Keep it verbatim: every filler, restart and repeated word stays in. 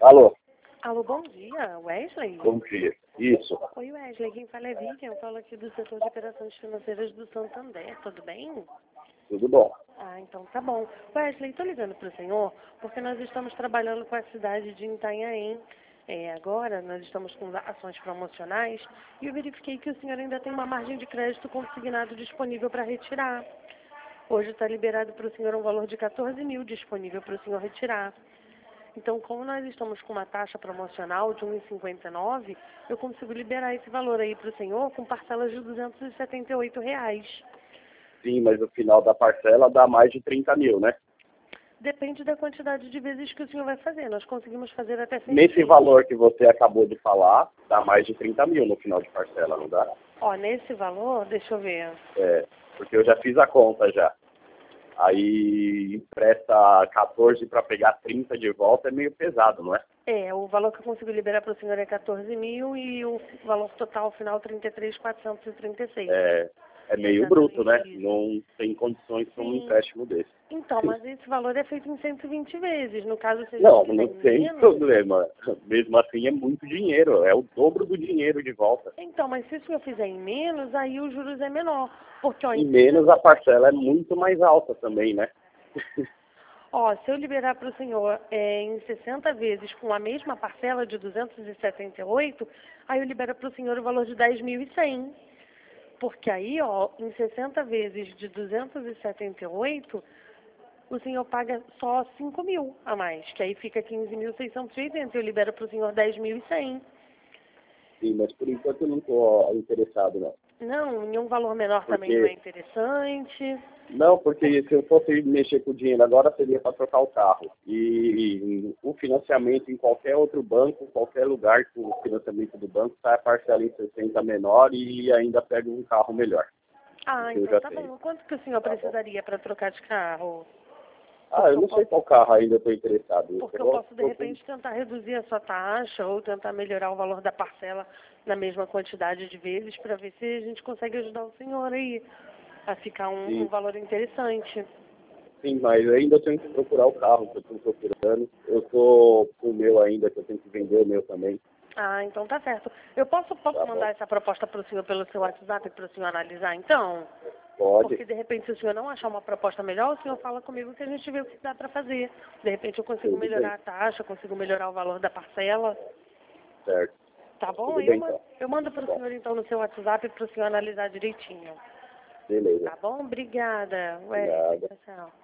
Alô, Alô, bom dia, Wesley? bom dia. Isso. Oi, Wesley, quem fala é Vivian, eu falo aqui do setor de operações financeiras do Santander, tudo bem? Tudo bom. Ah, então tá bom. Wesley, estou ligando para o senhor porque nós estamos trabalhando com a cidade de Itanhaém. É, agora nós estamos com ações promocionais e eu verifiquei que o senhor ainda tem uma margem de crédito consignado disponível para retirar. Hoje está liberado para o senhor um valor de quatorze mil disponível para o senhor retirar. Então, como nós estamos com uma taxa promocional de um vírgula cinquenta e nove, eu consigo liberar esse valor aí para o senhor com parcelas de duzentos e setenta e oito reais. Sim, mas o final da parcela dá mais de trinta mil, né? Depende da quantidade de vezes que o senhor vai fazer. Nós conseguimos fazer até cem Nesse vezes. valor que você acabou de falar, dá mais de trinta mil no final de parcela, não dá? Ó, nesse valor, deixa eu ver. É, porque eu já fiz a conta já. Aí empresta quatorze para pegar trinta de volta, é meio pesado, não é? É, o valor que eu consigo liberar para o senhor é quatorze mil e o valor total final trinta e três mil quatrocentos e trinta e seis. É, é meio Exatamente bruto, né? isso. Não tem condições para um Sim. empréstimo desse. Então, mas esse valor é feito em cento e vinte vezes. No caso, se a gente Não, fizer não em tem menos... problema. Mesmo assim é muito dinheiro, é o dobro do dinheiro de volta. Então, mas se o senhor fizer em menos, aí os juros é menor. Porque, ó, E em menos a parcela é muito mais alta também, né? Ó, se eu liberar para o senhor é, em sessenta vezes com a mesma parcela de duzentos e setenta e oito, aí eu libero para o senhor o valor de dez mil e cem. Porque aí, ó, em sessenta vezes de duzentos e setenta e oito, o senhor paga só cinco mil a mais, que aí fica quinze mil seiscentos e oitenta. Eu libero para o senhor dez mil e cem. Sim, mas por enquanto eu não estou interessado, não. Não, nenhum valor menor também não é Porque, interessante. não, porque se eu fosse mexer com o dinheiro agora seria para trocar o carro. E, e o financiamento em qualquer outro banco, qualquer lugar que o financiamento do banco sai a parcela em sessenta menor e ainda pega um carro melhor. Ah, Que eu então já tá tenho. bom. Quanto que o senhor Tá bom? precisaria para trocar de carro? Ah, eu Porque eu não sei posso... qual carro ainda estou interessado. Eu Porque eu tô- posso, de tô com- repente, tentar reduzir a sua taxa ou tentar melhorar o valor da parcela na mesma quantidade de vezes para ver se a gente consegue ajudar o senhor aí a ficar um, um Sim, valor interessante. sim, mas ainda tenho que procurar o carro que eu estou procurando. Eu estou com o meu ainda, que eu tenho que vender o meu também. Ah, então tá certo. Eu posso, posso Tá bom? mandar essa proposta para o senhor pelo seu WhatsApp para o senhor analisar, então? Pode? Porque, de repente, se o senhor não achar uma proposta melhor, o senhor fala comigo que a gente vê o que dá para fazer. De repente, eu consigo Tudo bem. melhorar a taxa, consigo melhorar o valor da parcela. Certo. Tá bom? Tudo Aí eu, bem, ma- então. eu mando Tá para o bom. senhor, então, no seu WhatsApp para o senhor analisar direitinho. Beleza. Tá bom? Obrigada, Wesley. Obrigado. Tchau, tchau.